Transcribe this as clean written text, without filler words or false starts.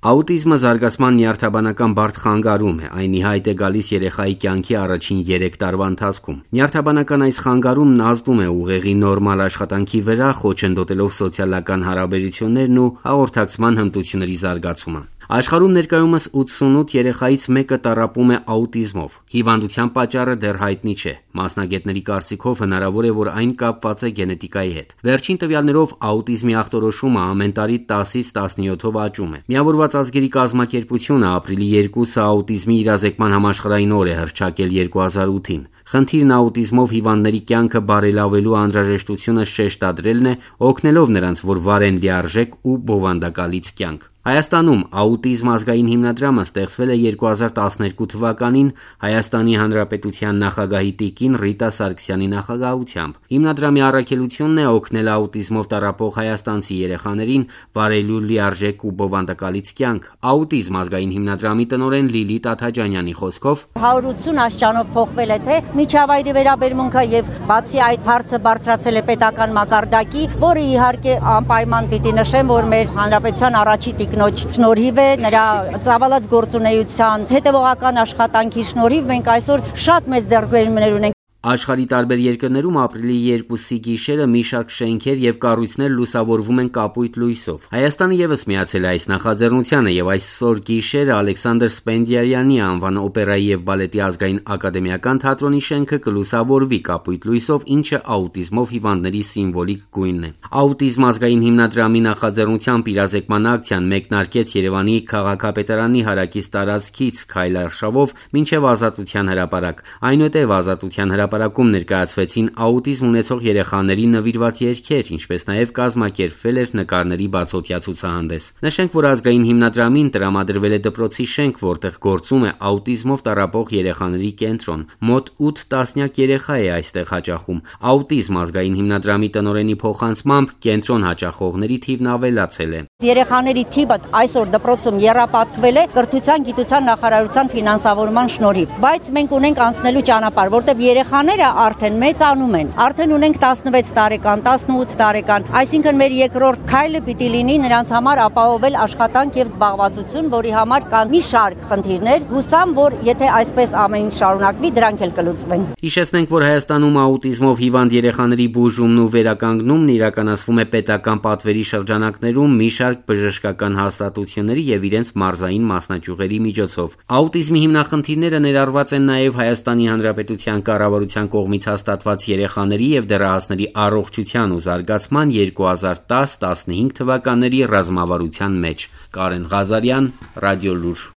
Աուտիզմը զարգացման նյարդաբանական բարդ խանգարում է, այն ի հայտ է գալիս երեխայի կյանքի առաջին 3 տարվա ընթացքում։ Նյարդաբանական այս խանգարումն ազդում է ուղեղի նորմալ աշխատանքի վրա, խոչընդոտելով սոցիալական հարաբերություններն ու հաղորդակցման հմտությունների զարգացումը։ Աշխարհում ներկայումս 88 երեխայից մեկը տառապում է աուտիզմով։ Հիվանդության պատճառը դեռ հայտնի չէ։ Մասնագետների կարծիքով հնարավոր է, որ այն կապված է գենետիկայի հետ։ Վերջին տվյալներով աուտիզմի ախտորոշումը ամեն տարի 10-ից 17-ով աճում է։ Միավորված ազգերի կազմակերպությունը ապրիլի 2-ը աուտիզմի իրազեկման համաշխարհային օր է հռչակել 2008-ին։ Խնդիրն աուտիզմով հիվանդների կյանքը բարելավելու անհրաժեշտությունը շեշտադրելն է, օգնելով նրանց, որ վարեն լիարժեք ու բովանդակալից կյանք։ Հայաստանում աուտիզմ ազգային հիմնադրամը ստեղծվել է 2012 թվականին Հայաստանի Հանրապետության նախագահի տիկին Ռիտա Սարգսյանի նախագահությամբ։ Հիմնադրամի առաքելությունն է օգնել աուտիզմով տառապող հայաստանցի երեխաներին վարելու լիարժեք ու բովանդակալից կյանք։ Աուտիզմ ազգային հիմնադրամի տնօրեն Լիլիթ Աթաջանյանի խոսքով 180 աստիճանով փոխվել է թե միջավայրի վերաբերմունքը եւ բացի այդ հարցը բարձրացել է պետական մակարդակի, որը իհարկե անպայման պիտի նշեմ, որ մեր հանրապետության առաջի տիկնոջ շնորհիվ է, նրա ծավալած գործունեության, հետևողական աշխատանքի շնորհիվ մենք այսօր շատ մեծ ձեռքբերումներ ունենք։ Աշխարհի տարբեր երկրներում ապրիլի 2-ի գիշերը մի շարք շենքեր եւ կառույցներ լուսավորվում են կապույտ լույսով։ Հայաստանը եւս միացել է այս նախաձեռնությանը եւ այսօր գիշերը Ալեքսանդր Սպենդիարյանի անվան օպերայի եւ բալետի ազգային ակադեմիական թատրոնի շենքը կլուսավորվի կապույտ լույսով, ինչը աուտիզմով հիվանդների սիմվոլիկ գույնն է։ Աուտիզմ ազգային հիմնադրամի նախաձեռնությամբ իրազեկման ակցիան մեկնարկեց Երևանի քաղաքապետարանի հարակից տարածքից Քայլարշավով մինչեւ Ազատության հրապարակ։ Այնուհետեւ Ազատության հրապարակում ներկայացվեցին աուտիզմ ունեցող երեխաների նվիրված երգեր, ինչպես նաև կազմակերպվել էր նկարների բացօթյա ցուցահանդես։ Նշենք, որ ազգային հիմնադրամին տրամադրվել է դպրոցի շենք, որտեղ գործում է աուտիզմով տառապող երեխաների կենտրոն։ Մոտ 8 տասնյակ երեխա է այստեղ հաճախում։ Աուտիզմ ազգային հիմնադրամի տնօրենի փոխանցմամբ կենտրոն հաճախողների թիվն ավելացել է։ Երեխաների թիվը այսօր դպրոցում եռապատկվել է կրթության, գիտության նախարարության ֆինանսավորման շնորհիվ, բայց մենք ունենք անցնելու ճանապարհ, որտեղ երեխաները արդեն մեծանում են, արդեն ունենք 16 տարեկան, 18 տարեկան, այսինքն մեր երկրորդ քայլը պիտի լինի նրանց համար ապահովել աշխատանք եւ զբաղվածություն, որի համար կան մի շարք խնդիրներ, հուսամ, որ եթե այսպես ամեն ինչ շարունակվի, դրանք էլ կլուծվեն։ Հիշեցնենք, որ Հայաստանում աուտիզմով հիվանդ երեխաների բուժումն ու վերականգնումն իրականացվում է պետական պատվերի շրջանակներում մի շարք բժշկական հաստատությունների եւ իրենց մարզային մասնաճյուղերի միջոցով։ Աուտիզմի հիմնախնդիրները ներառված են նաեւ Հայաստանի Հանրապետության կառավարության կողմից հաստատված երեխաների եւ դեռահասների առողջության ու զարգացման 2010-15 թվականների ռազմավարության մեջ։ Կարեն Ղազարյան, Ռադիոլուր։